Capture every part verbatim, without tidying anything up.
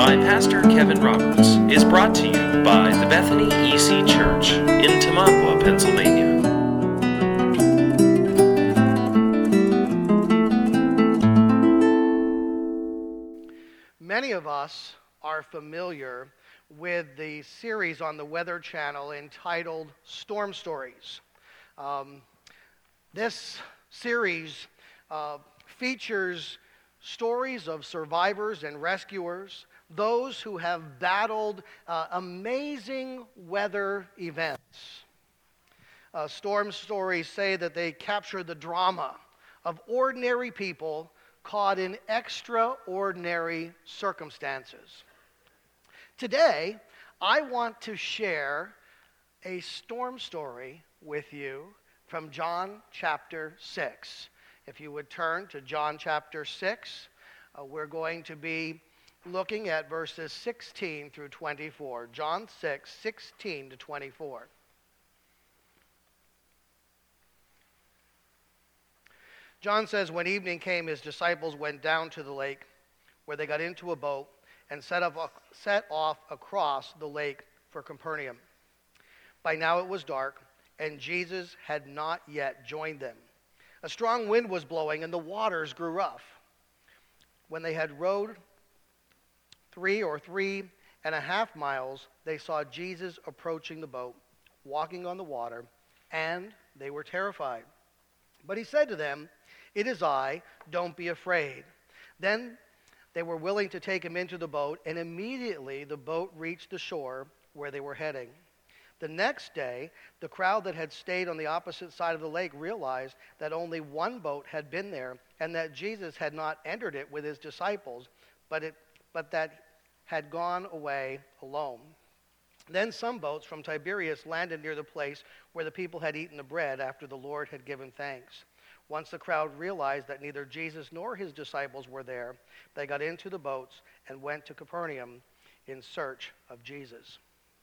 by Pastor Kevin Roberts, is brought to you by the Bethany E C Church in Tamaqua, Pennsylvania. Many of us are familiar with the series on the Weather Channel entitled Storm Stories. Um, this series uh, features stories of survivors and rescuers, those who have battled uh, amazing weather events. Uh, storm stories say that they capture the drama of ordinary people caught in extraordinary circumstances. Today, I want to share a storm story with you from John chapter six. If you would turn to John chapter six, uh, we're going to be looking at verses sixteen through twenty-four. John six, sixteen to twenty-four. John says, when evening came, his disciples went down to the lake, where they got into a boat and set off, set off across the lake for Capernaum. By now it was dark, and Jesus had not yet joined them. A strong wind was blowing, and the waters grew rough. When they had rowed three or three and a half miles, they saw Jesus approaching the boat, walking on the water, and they were terrified. But he said to them, "It is I, don't be afraid." Then they were willing to take him into the boat, and immediately the boat reached the shore where they were heading. The next day, the crowd that had stayed on the opposite side of the lake realized that only one boat had been there, and that Jesus had not entered it with his disciples, but it, but that had gone away alone. Then some boats from Tiberias landed near the place where the people had eaten the bread after the Lord had given thanks. Once the crowd realized that neither Jesus nor his disciples were there, they got into the boats and went to Capernaum in search of Jesus.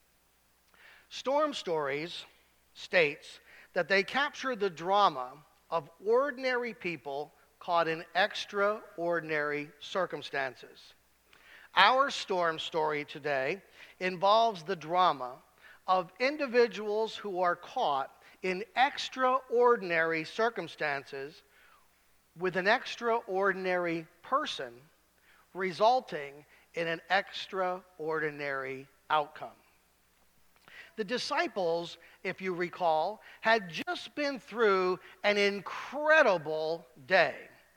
Storm Stories states that they capture the drama of ordinary people caught in extraordinary circumstances. Our storm story today involves the drama of individuals who are caught in extraordinary circumstances with an extraordinary person, resulting in an extraordinary outcome. The disciples, if you recall, had just been through an incredible day.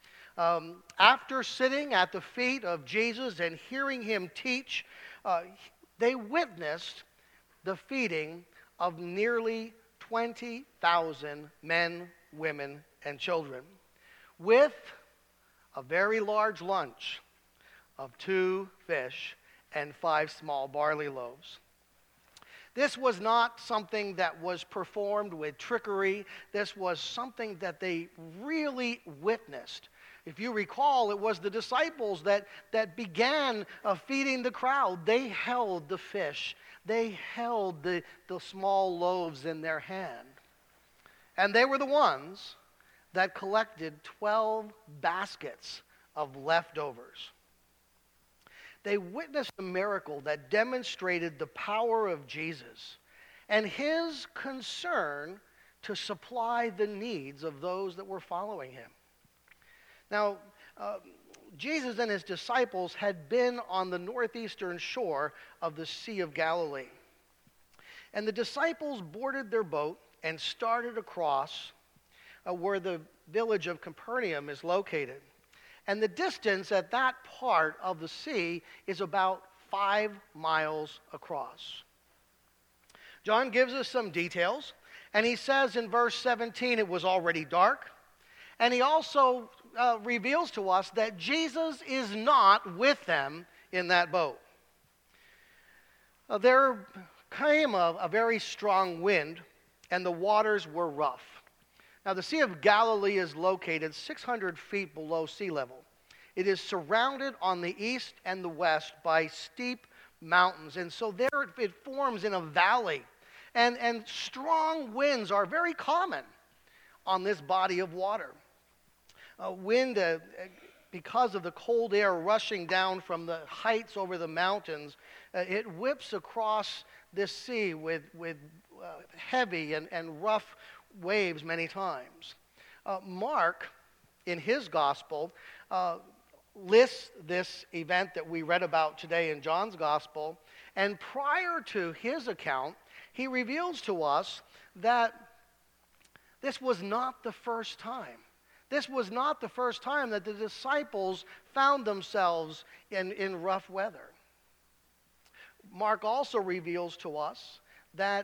Um, after sitting at the feet of Jesus and hearing him teach, uh, they witnessed the feeding of nearly twenty thousand men, women, and children, with a very large lunch of two fish and five small barley loaves. This was not something that was performed with trickery. This was something that they really witnessed. If you recall, it was the disciples that, that began uh, feeding the crowd. They held the fish. They held the, the small loaves in their hand. And they were the ones that collected twelve baskets of leftovers. They witnessed a miracle that demonstrated the power of Jesus and his concern to supply the needs of those that were following him. Now, uh, Jesus and his disciples had been on the northeastern shore of the Sea of Galilee. And the disciples boarded their boat and started across uh, where the village of Capernaum is located. And the distance at that part of the sea is about five miles across. John gives us some details, and he says in verse seventeen it was already dark. And he also uh, reveals to us that Jesus is not with them in that boat. Uh, there came a, a very strong wind, and the waters were rough. Now, the Sea of Galilee is located six hundred feet below sea level. It is surrounded on the east and the west by steep mountains, and so there it forms in a valley. And, and strong winds are very common on this body of water. Uh, wind uh, because of the cold air rushing down from the heights over the mountains, uh, it whips across this sea with, with uh, heavy and, and rough waves many times. Uh, Mark, in his gospel, uh, lists this event that we read about today in John's gospel, and prior to his account, he reveals to us that this was not the first time. This was not the first time that the disciples found themselves in, in rough weather. Mark also reveals to us that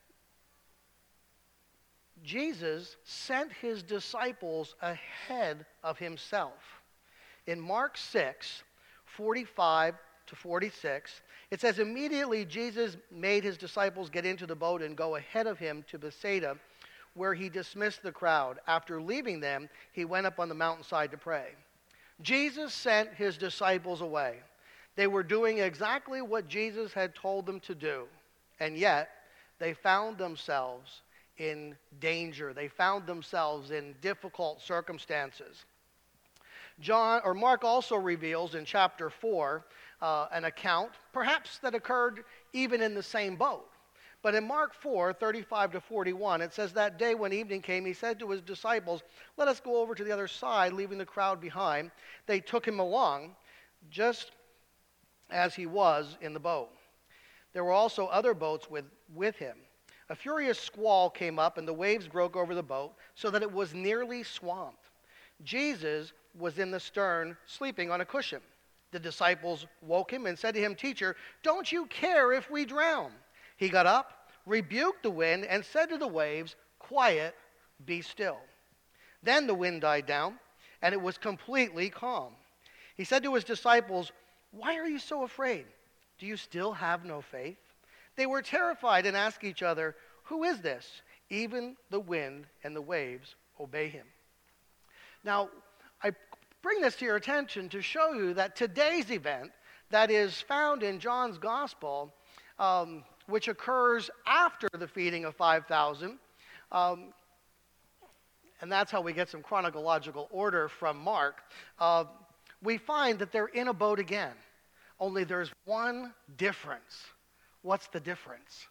Jesus sent his disciples ahead of himself. In Mark six, forty-five to forty-six, it says, immediately Jesus made his disciples get into the boat and go ahead of him to Bethsaida, where he dismissed the crowd. After leaving them, he went up on the mountainside to pray. Jesus sent his disciples away. They were doing exactly what Jesus had told them to do, and yet they found themselves in danger. They found themselves in difficult circumstances. John or Mark also reveals in chapter four uh, an account, perhaps that occurred even in the same boat. But in Mark four, thirty-five to forty-one, it says, that day when evening came, he said to his disciples, let us go over to the other side, leaving the crowd behind. They took him along, just as he was in the boat. There were also other boats with, with him. A furious squall came up, and the waves broke over the boat, so that it was nearly swamped. Jesus was in the stern, sleeping on a cushion. The disciples woke him and said to him, Teacher, don't you care if we drown? He got up, rebuked the wind, and said to the waves, Quiet, be still. Then the wind died down, and it was completely calm. He said to his disciples, Why are you so afraid? Do you still have no faith? They were terrified and asked each other, Who is this? Even the wind and the waves obey him. Now, I bring this to your attention to show you that today's event that is found in John's gospel, um, which occurs after the feeding of five thousand, um, and that's how we get some chronological order from Mark, uh, we find that they're in a boat again. Only there's one difference. What's the difference?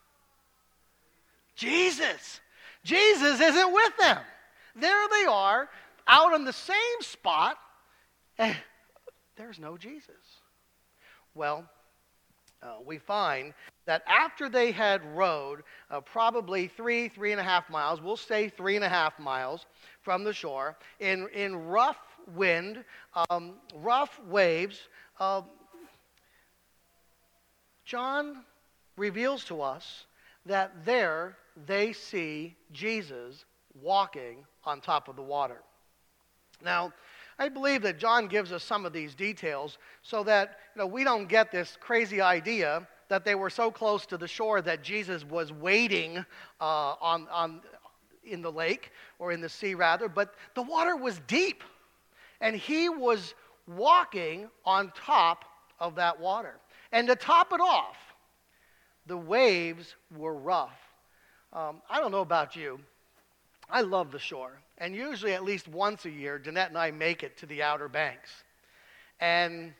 Jesus. Jesus isn't with them. There they are, out on the same spot, and there's no Jesus. Well, uh, we find that after they had rowed uh, probably three, three and a half miles, we'll say three and a half miles from the shore, in, in rough wind, um, rough waves, uh, John reveals to us that there they see Jesus walking on top of the water. Now, I believe that John gives us some of these details so that you know, we don't get this crazy idea that they were so close to the shore that Jesus was waiting uh, on, on, in the lake, or in the sea rather, but the water was deep, and he was walking on top of that water. And to top it off, the waves were rough. Um, I don't know about you. I love the shore. And usually at least once a year, Danette and I make it to the Outer Banks. And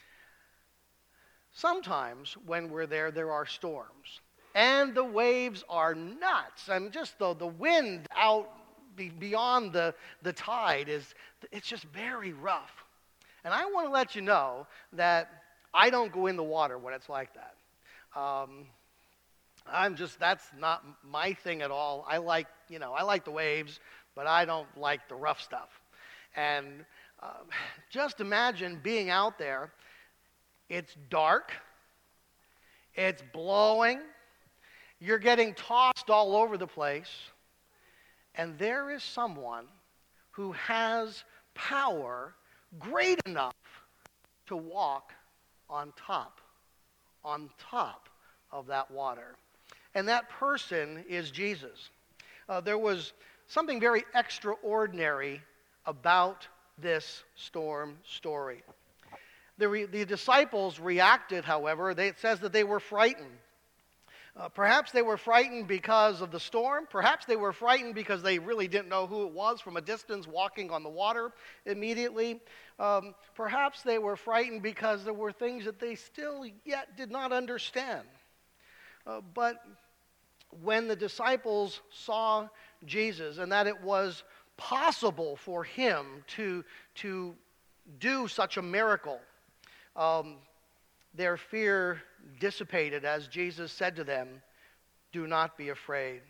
sometimes when we're there, there are storms. And the waves are nuts. I mean, just the, the wind out be, beyond the, the tide is, it's just very rough. And I want to let you know that I don't go in the water when it's like that. Um, I'm just, that's not my thing at all. I like, you know, I like the waves, but I don't like the rough stuff. And uh, just imagine being out there. It's dark. It's blowing. You're getting tossed all over the place. And there is someone who has power great enough to walk on top, on top of that water. And that person is Jesus. Uh, there was something very extraordinary about this storm story. The, re- the disciples reacted, however, they, it says that they were frightened. Uh, perhaps they were frightened because of the storm. Perhaps they were frightened because they really didn't know who it was from a distance walking on the water immediately. Um, perhaps they were frightened because there were things that they still yet did not understand. Uh, but when the disciples saw Jesus and that it was possible for him to, to do such a miracle, um, their fear dissipated as Jesus said to them, "Do not be afraid."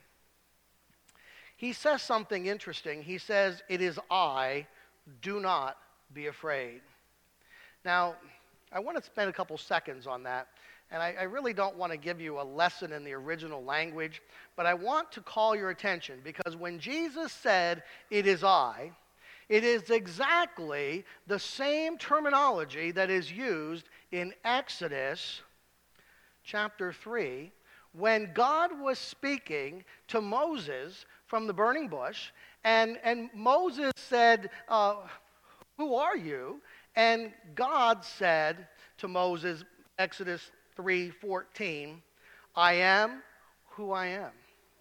He says something interesting. He says, "It is I, do not be afraid." Now, I want to spend a couple seconds on that. And I, I really don't want to give you a lesson in the original language, but I want to call your attention because when Jesus said, "It is I," it is exactly the same terminology that is used in Exodus chapter three when God was speaking to Moses from the burning bush, and, and Moses said, uh, "Who are you?" And God said to Moses, Exodus three fourteen, "I am who I am."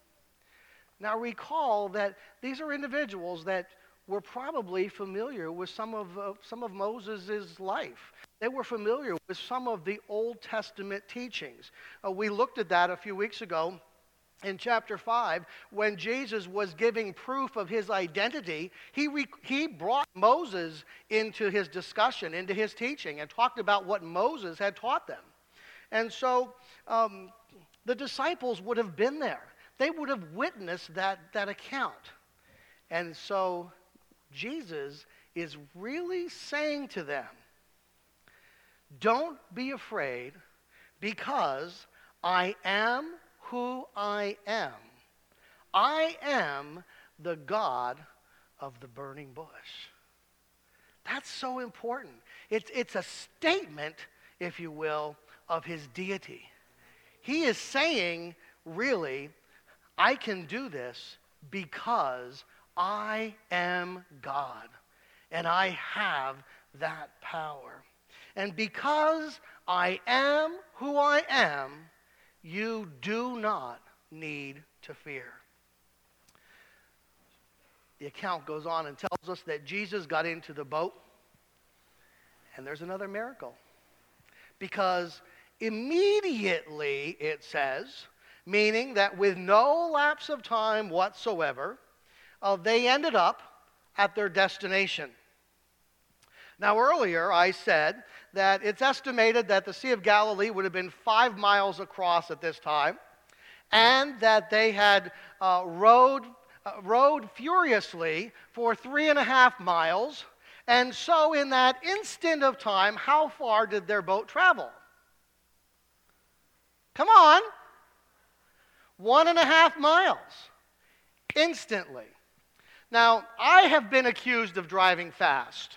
Now recall that these are individuals that were probably familiar with some of uh, some of Moses' life. They were familiar with some of the Old Testament teachings. Uh, we looked at that a few weeks ago in chapter five when Jesus was giving proof of his identity. He, re- he brought Moses into his discussion, into his teaching, and talked about what Moses had taught them. And so um, the disciples would have been there. They would have witnessed that, that account. And so Jesus is really saying to them, "Don't be afraid because I am who I am. I am the God of the burning bush." That's so important. It's, it's a statement, if you will, of his deity. He is saying, really, I can do this because I am God, and I have that power. And because I am who I am, you do not need to fear. The account goes on and tells us that Jesus got into the boat, and there's another miracle. Because immediately, it says, meaning that with no lapse of time whatsoever, uh, they ended up at their destination. Now, earlier I said that it's estimated that the Sea of Galilee would have been five miles across at this time, and that they had uh, rowed, uh, rowed furiously for three and a half miles. And so in that instant of time, how far did their boat travel? Come on. One and a half miles. Instantly. Now, I have been accused of driving fast.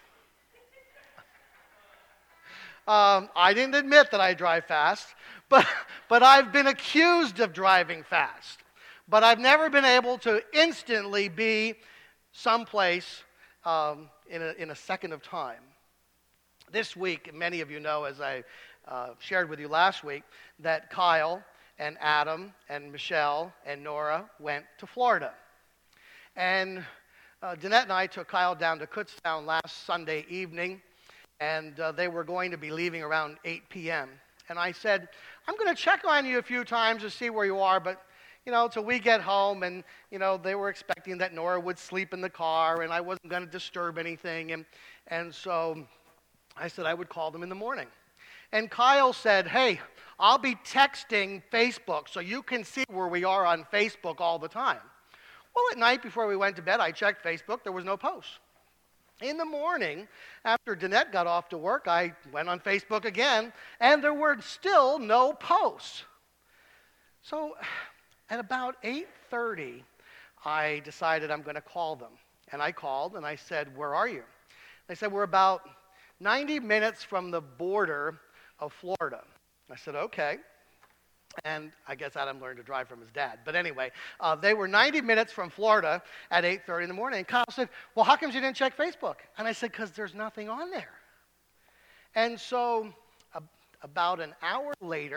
Um, I didn't admit that I drive fast, but, but I've been accused of driving fast. But I've never been able to instantly be someplace um, in, a, in a second of time. This week, many of you know, as I uh, shared with you last week, that Kyle and Adam and Michelle and Nora went to Florida. And uh, Danette and I took Kyle down to Kutztown last Sunday evening, and uh, they were going to be leaving around eight p.m. And I said, "I'm going to check on you a few times to see where you are, but, you know, till we get home." And, you know, they were expecting that Nora would sleep in the car, and I wasn't going to disturb anything. And, and so I said I would call them in the morning. And Kyle said, "Hey, I'll be texting Facebook so you can see where we are on Facebook all the time." Well, at night before we went to bed, I checked Facebook. There was no post. In the morning, after Danette got off to work, I went on Facebook again, and there were still no posts. So at about eight thirty, I decided I'm going to call them. And I called, and I said, "Where are you?" They said, "We're about ninety minutes from the border of Florida." I said, "Okay." And I guess Adam learned to drive from his dad. But anyway, uh, they were ninety minutes from Florida at eight thirty in the morning. And Kyle said, "Well, how come you didn't check Facebook?" And I said, "Because there's nothing on there." And so uh, about an hour later,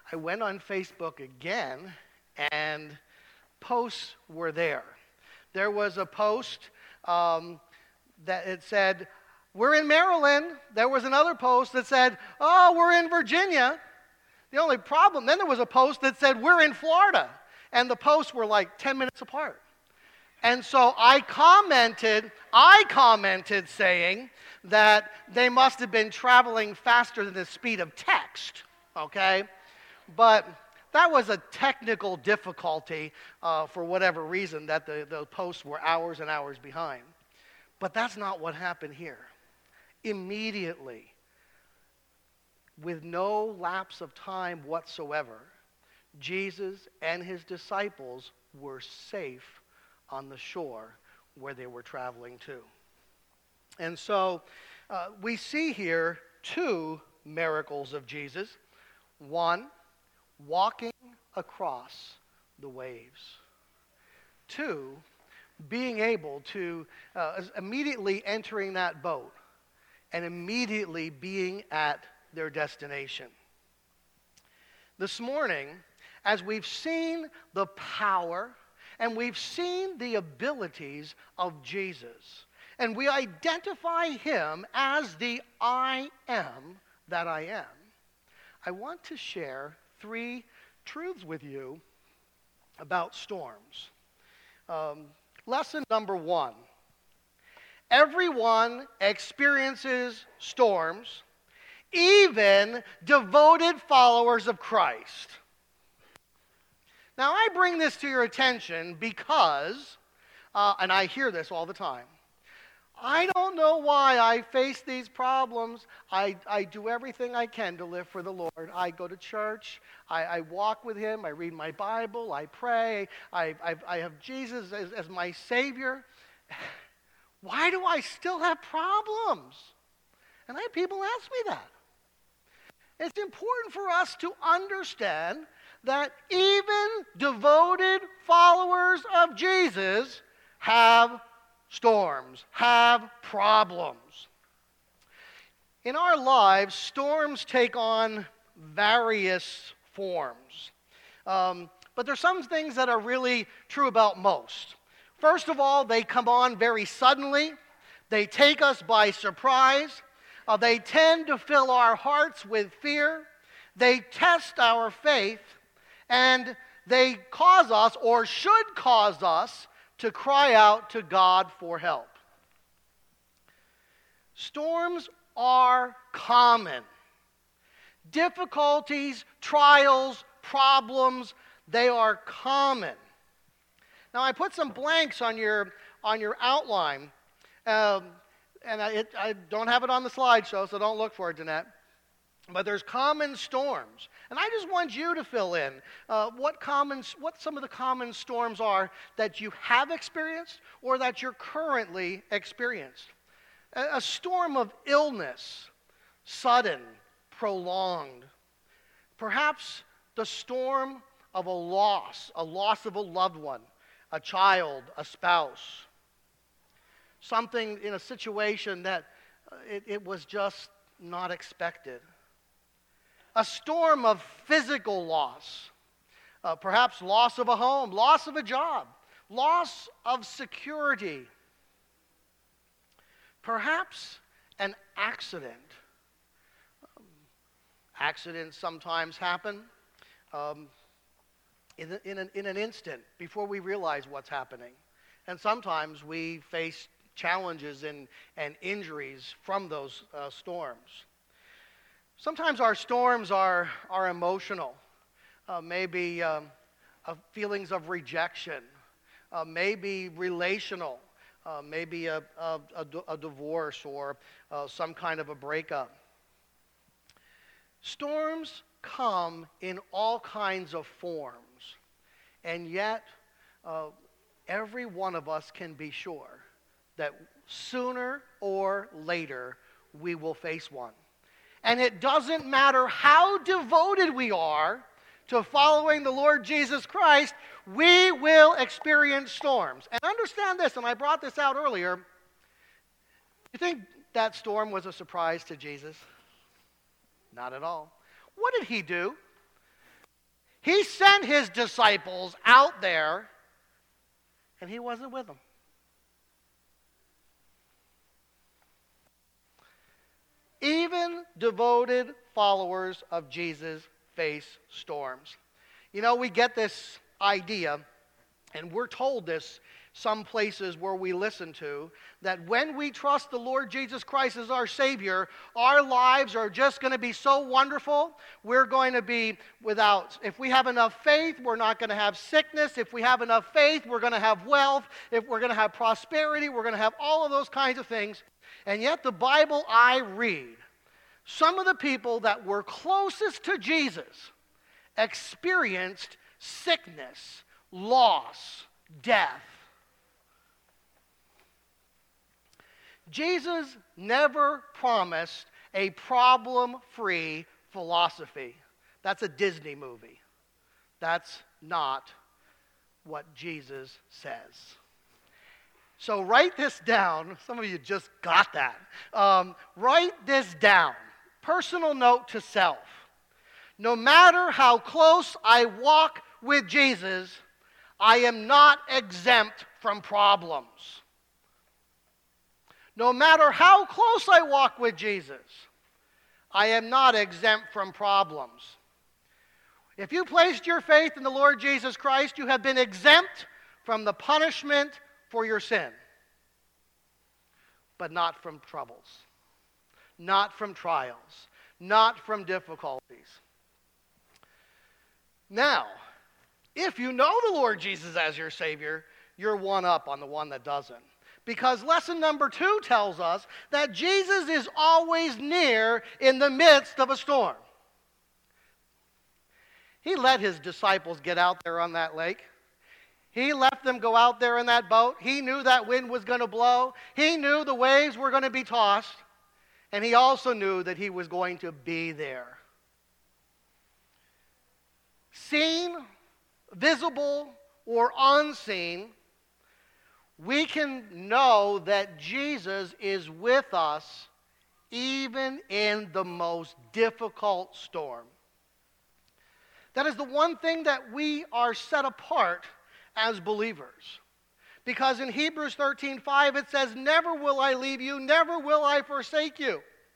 I went on Facebook again, and posts were there. There was a post um, that it said, "We're in Maryland." There was another post that said, "Oh, we're in Virginia." The only problem, then there was a post that said, "We're in Florida." And the posts were like ten minutes apart. And so I commented, I commented saying that they must have been traveling faster than the speed of text, okay? But that was a technical difficulty uh, for whatever reason, that the, the posts were hours and hours behind. But that's not what happened here. Immediately, with no lapse of time whatsoever, Jesus and his disciples were safe on the shore where they were traveling to. And so uh, we see here two miracles of Jesus. One, walking across the waves. Two, being able to uh, immediately entering that boat and immediately being at their destination. This morning, as we've seen the power and we've seen the abilities of Jesus, and we identify him as the I am that I am, I want to share three truths with you about storms. Um, lesson number one, everyone experiences storms, even devoted followers of Christ. Now, I bring this to your attention because, uh, and I hear this all the time, I don't know why I face these problems. I, I do everything I can to live for the Lord. I go to church. I, I walk with him. I read my Bible. I pray. I, I, I have Jesus as, as my Savior. Why do I still have problems? And I have people ask me that. It's important for us to understand that even devoted followers of Jesus have storms, have problems. In our lives, storms take on various forms. Um, but there's some things that are really true about most. First of all, they come on very suddenly. They take us by surprise. Uh, they tend to fill our hearts with fear. They test our faith. And they cause us, or should cause us, to cry out to God for help. Storms are common. Difficulties, trials, problems, they are common. Now, I put some blanks on your, on your outline. Um, and I, it, I don't have it on the slideshow, so don't look for it, Jeanette. But there's common storms. And I just want you to fill in uh, what, common, what some of the common storms are that you have experienced or that you're currently experienced. A, a storm of illness, sudden, prolonged. Perhaps the storm of a loss, a loss of a loved one, a child, a spouse. Something in a situation that uh, it, it was just not expected. A storm of physical loss, uh, perhaps loss of a home, loss of a job, loss of security, perhaps an accident. Um, accidents sometimes happen um, in, in, an, in an instant before we realize what's happening. And sometimes we face challenges and, and injuries from those uh, storms. Sometimes our storms are, are emotional, uh, maybe um, uh, feelings of rejection, uh, maybe relational, uh, maybe a, a, a, a divorce or uh, some kind of a breakup. Storms come in all kinds of forms, and yet uh, every one of us can be sure that sooner or later we will face one. And it doesn't matter how devoted we are to following the Lord Jesus Christ, we will experience storms. And understand this, and I brought this out earlier. You think that storm was a surprise to Jesus? Not at all. What did he do? He sent his disciples out there, and he wasn't with them. Even devoted followers of Jesus face storms. You know, we get this idea, and we're told this some places where we listen to, that when we trust the Lord Jesus Christ as our Savior, our lives are just going to be so wonderful. We're going to be without, if we have enough faith, we're not going to have sickness. If we have enough faith, we're going to have wealth. If we're going to have prosperity, we're going to have all of those kinds of things. And yet the Bible I read, some of the people that were closest to Jesus experienced sickness, loss, death. Jesus never promised a problem-free philosophy. That's a Disney movie. That's not what Jesus says. So write this down. Some of you just got that. Um, write this down. Personal note to self. No matter how close I walk with Jesus, I am not exempt from problems. No matter how close I walk with Jesus, I am not exempt from problems. If you placed your faith in the Lord Jesus Christ, you have been exempt from the punishment for your sin, but not from troubles, not from trials, not from difficulties. Now, if you know the Lord Jesus as your Savior, you're one up on the one that doesn't. Because lesson number two tells us that Jesus is always near in the midst of a storm. He let his disciples get out there on that lake. He left them go out there in that boat. He knew that wind was going to blow. He knew the waves were going to be tossed. And he also knew that he was going to be there. Seen, visible, or unseen, we can know that Jesus is with us even in the most difficult storm. That is the one thing that we are set apart as believers. Because in Hebrews thirteen five it says, "Never will I leave you, never will I forsake you."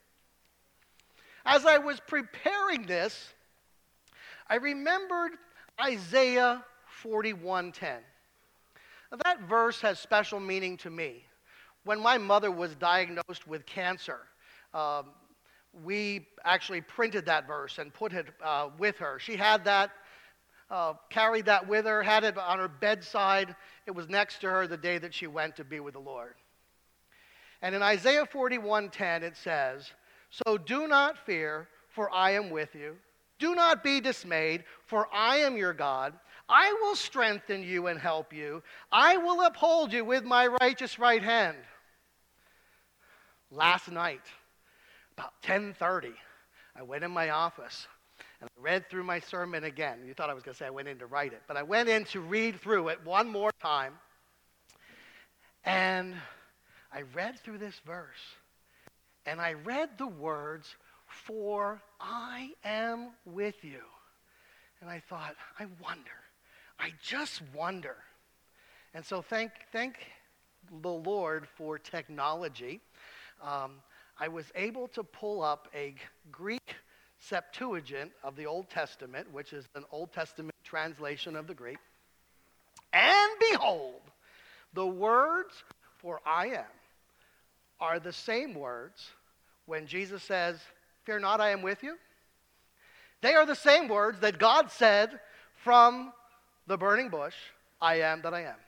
As I was preparing this, I remembered Isaiah forty-one ten. Now, that verse has special meaning to me. When my mother was diagnosed with cancer, um, we actually printed that verse and put it uh, with her. She had that, uh, carried that with her, had it on her bedside. It was next to her the day that she went to be with the Lord. And in Isaiah forty-one ten it says, "So do not fear, for I am with you. Do not be dismayed, for I am your God. I will strengthen you and help you. I will uphold you with my righteous right hand." Last night, about ten thirty, I went in my office and I read through my sermon again. You thought I was going to say I went in to write it, but I went in to read through it one more time. And I read through this verse, and I read the words, "For I am with you." And I thought, I wonder. I just wonder. And so thank thank the Lord for technology. Um, I was able to pull up a Greek Septuagint of the Old Testament, which is an Old Testament translation of the Greek. And behold, the words "for I am" are the same words when Jesus says, "Fear not, I am with you." They are the same words that God said from the burning bush, "I am that I am."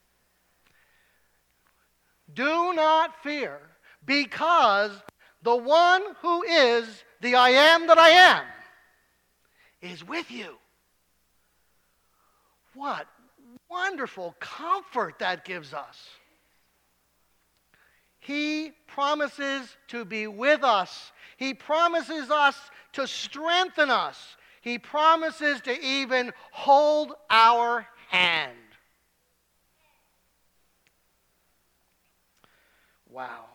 Do not fear, because the one who is the I am that I am is with you. What wonderful comfort that gives us. He promises to be with us. He promises us to strengthen us. He promises to even hold our hand. Wow.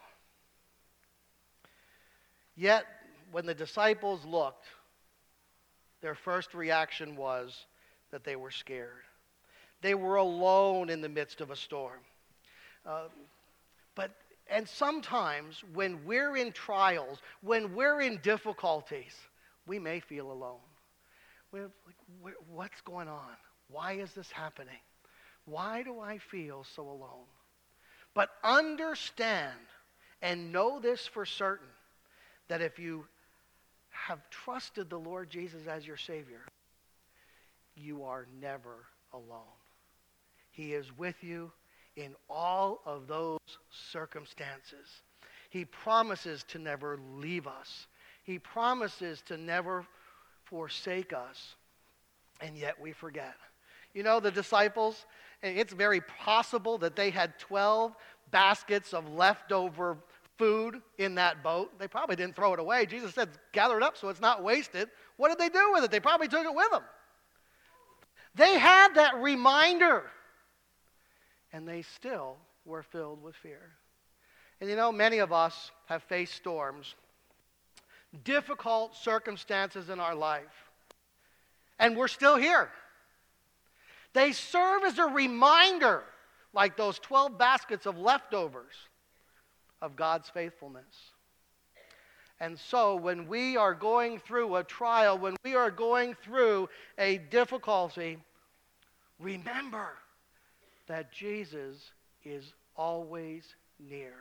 Yet, when the disciples looked, their first reaction was, that they were scared. They were alone in the midst of a storm. Uh, but and sometimes when we're in trials, when we're in difficulties, we may feel alone. We're like, what's going on? Why is this happening? Why do I feel so alone? But understand and know this for certain, that if you have trusted the Lord Jesus as your Savior, you are never alone. He is with you in all of those circumstances. He promises to never leave us. He promises to never forsake us. And yet we forget. You know, the disciples, it's very possible that they had twelve baskets of leftover food in that boat. They probably didn't throw it away. Jesus said, gather it up so it's not wasted. What did they do with it? They probably took it with them. They had that reminder. And they still were filled with fear. And you know, many of us have faced storms, difficult circumstances in our life. And we're still here. They serve as a reminder, like those twelve baskets of leftovers, of God's faithfulness. And so when we are going through a trial, when we are going through a difficulty, remember that Jesus is always near.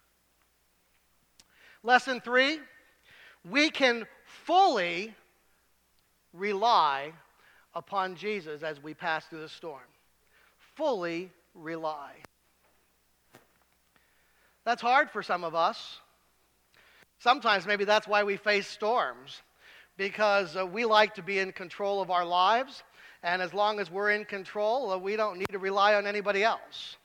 Lesson three, we can fully rely upon Jesus as we pass through the storm. Fully rely. That's hard for some of us. Sometimes maybe that's why we face storms, because uh, we like to be in control of our lives, and as long as we're in control, uh, we don't need to rely on anybody else.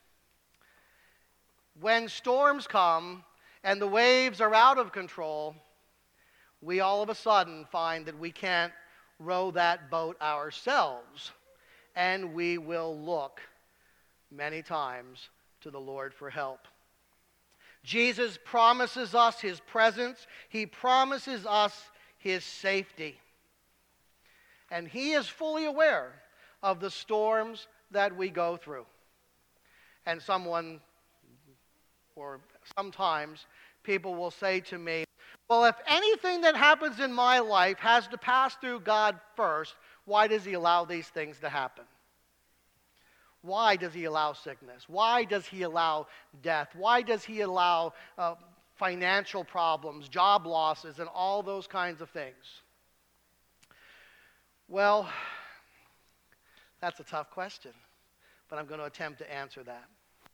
When storms come and the waves are out of control, we all of a sudden find that we can't row that boat ourselves, and we will look many times to the Lord for help. Jesus promises us his presence. He promises us his safety. And he is fully aware of the storms that we go through. And someone, or sometimes people will say to me, well, if anything that happens in my life has to pass through God first, why does he allow these things to happen? Why does he allow sickness? Why does he allow death? Why does he allow uh, financial problems, job losses, and all those kinds of things? Well, that's a tough question, but I'm going to attempt to answer that.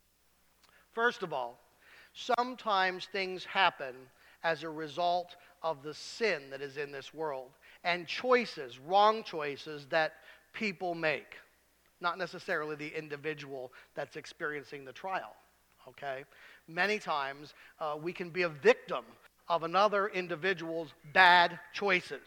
First of all, sometimes things happen as a result of the sin that is in this world and choices, wrong choices that people make. Not necessarily the individual that's experiencing the trial, okay? Many times uh, we can be a victim of another individual's bad choices.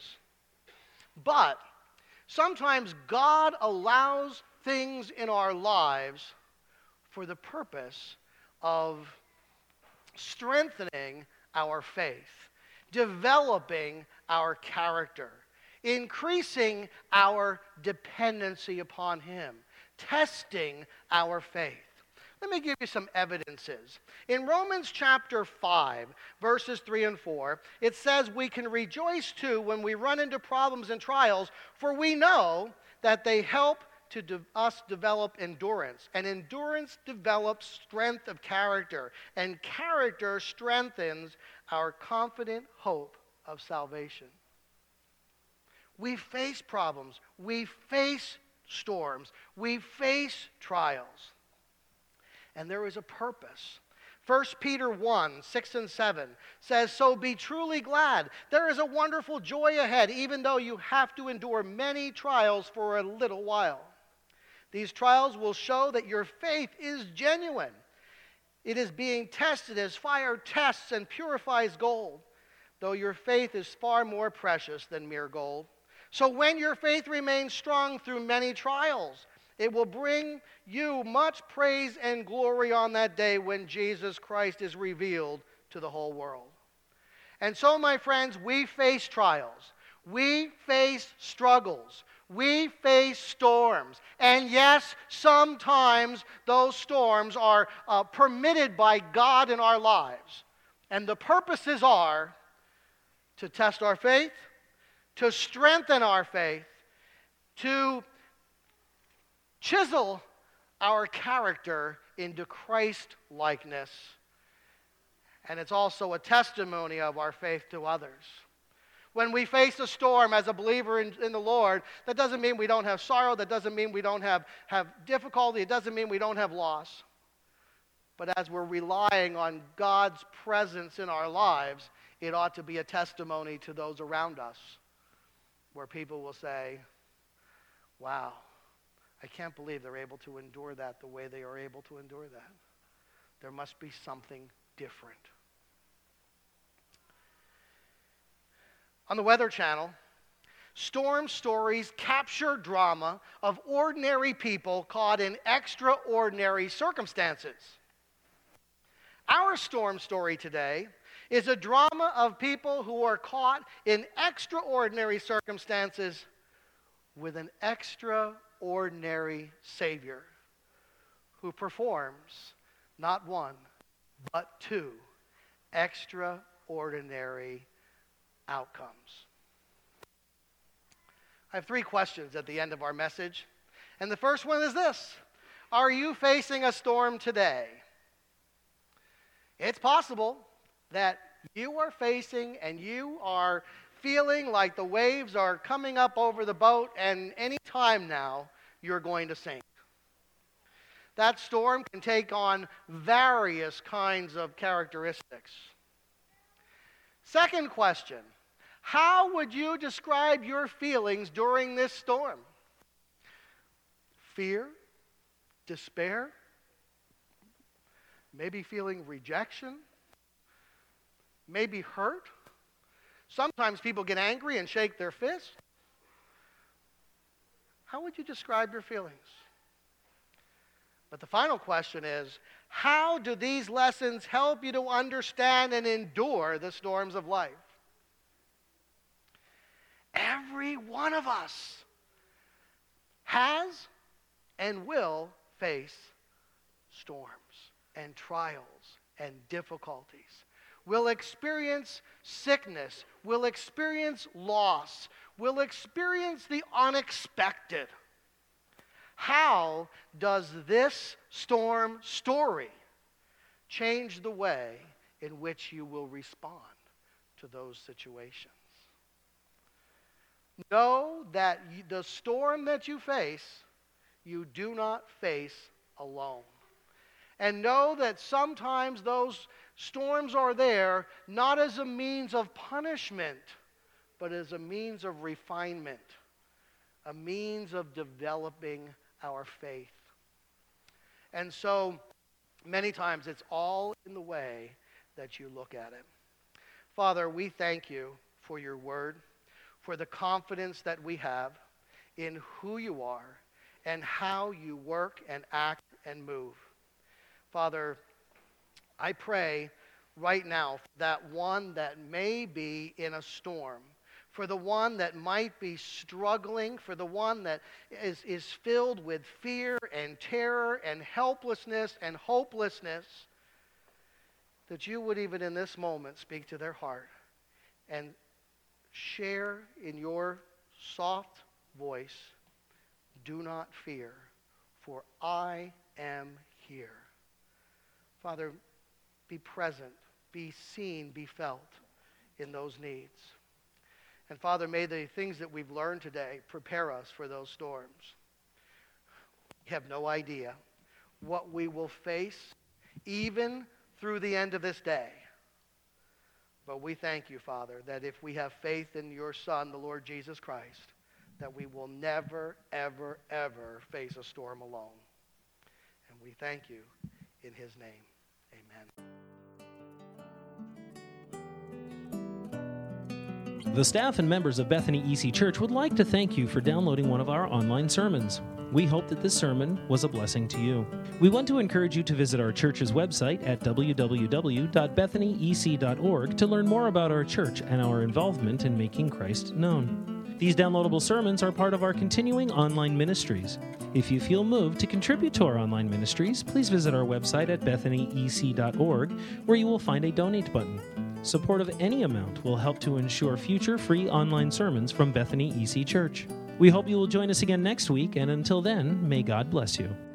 But sometimes God allows things in our lives for the purpose of strengthening our faith, developing our character, increasing our dependency upon him, testing our faith. Let me give you some evidences. In Romans chapter five, verses three and four, it says we can rejoice too when we run into problems and trials, for we know that they help to de- us develop endurance. And endurance develops strength of character, and character strengthens our confident hope of salvation. We face problems. We face storms. We face trials. And there is a purpose. First Peter one, six and seven says, so be truly glad. There is a wonderful joy ahead, even though you have to endure many trials for a little while. These trials will show that your faith is genuine. It is being tested as fire tests and purifies gold, though your faith is far more precious than mere gold. So when your faith remains strong through many trials, it will bring you much praise and glory on that day when Jesus Christ is revealed to the whole world. And so, my friends, we face trials. We face struggles. We face storms. And yes, sometimes those storms are uh, permitted by God in our lives. And the purposes are to test our faith, to strengthen our faith, to chisel our character into Christ-likeness. And it's also a testimony of our faith to others. When we face a storm as a believer in, in the Lord, that doesn't mean we don't have sorrow. That doesn't mean we don't have, have difficulty. It doesn't mean we don't have loss. But as we're relying on God's presence in our lives, it ought to be a testimony to those around us, where people will say, wow, I can't believe they're able to endure that the way they are able to endure that. There must be something different. On the Weather Channel, storm stories capture drama of ordinary people caught in extraordinary circumstances. Our storm story today is a drama of people who are caught in extraordinary circumstances with an extraordinary Savior who performs not one, but two extraordinary outcomes. I have three questions at the end of our message. And the first one is this: are you facing a storm today? It's possible that you are facing and you are feeling like the waves are coming up over the boat, and any time now you're going to sink. That storm can take on various kinds of characteristics. Second question: how would you describe your feelings during this storm? Fear? Despair? Maybe feeling rejection? Maybe hurt? Sometimes people get angry and shake their fist. How would you describe your feelings? But the final question is, how do these lessons help you to understand and endure the storms of life? Every one of us has and will face storms and trials and difficulties. We'll experience sickness. We'll experience loss. We'll experience the unexpected. How does this storm story change the way in which you will respond to those situations? Know that the storm that you face, you do not face alone. And know that sometimes those storms are there not as a means of punishment, but as a means of refinement, a means of developing our faith. And so, many times it's all in the way that you look at it. Father, we thank you for your word, for the confidence that we have in who you are and how you work and act and move. Father, I pray right now for that one that may be in a storm, for the one that might be struggling, for the one that is, is filled with fear and terror and helplessness and hopelessness, that you would even in this moment speak to their heart and share in your soft voice, do not fear, for I am here. Father, be present, be seen, be felt in those needs. And Father, may the things that we've learned today prepare us for those storms. We have no idea what we will face even through the end of this day. But we thank you, Father, that if we have faith in your Son, the Lord Jesus Christ, that we will never, ever, ever face a storm alone. And we thank you in his name. Amen. The staff and members of Bethany E C Church would like to thank you for downloading one of our online sermons. We hope that this sermon was a blessing to you. We want to encourage you to visit our church's website at w w w dot bethany e c dot org to learn more about our church and our involvement in making Christ known. These downloadable sermons are part of our continuing online ministries. If you feel moved to contribute to our online ministries, please visit our website at bethany e c dot org, where you will find a donate button. Support of any amount will help to ensure future free online sermons from Bethany E C Church. We hope you will join us again next week, and until then, may God bless you.